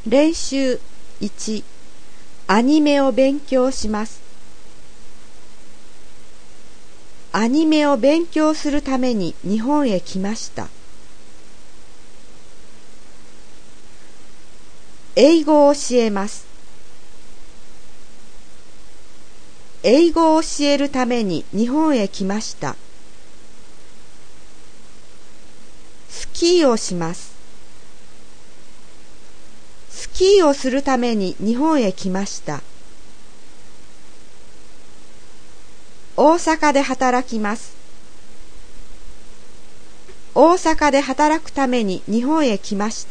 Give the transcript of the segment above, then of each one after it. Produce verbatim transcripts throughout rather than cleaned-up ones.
練習いち、アニメを勉強します。アニメを勉強するために日本へ来ました。英語を教えます。英語を教えるために日本へ来ました。スキーをします。スキーをするために日本へ来ました。大阪で働きます。大阪で働くために日本へ来ました。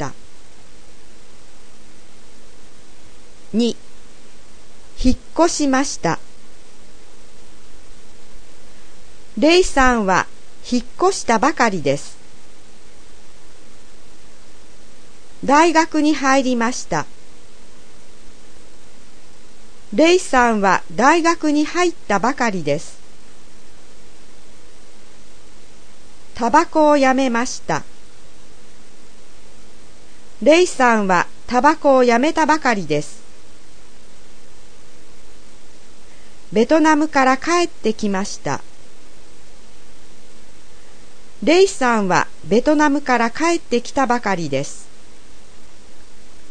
に、引っ越しました。レイさんは引っ越したばかりです。大学に入りました。レイさんは大学に入ったばかりです。タバコをやめました。レイさんはタバコをやめたばかりです。ベトナムから帰ってきました。レイさんはベトナムから帰ってきたばかりです。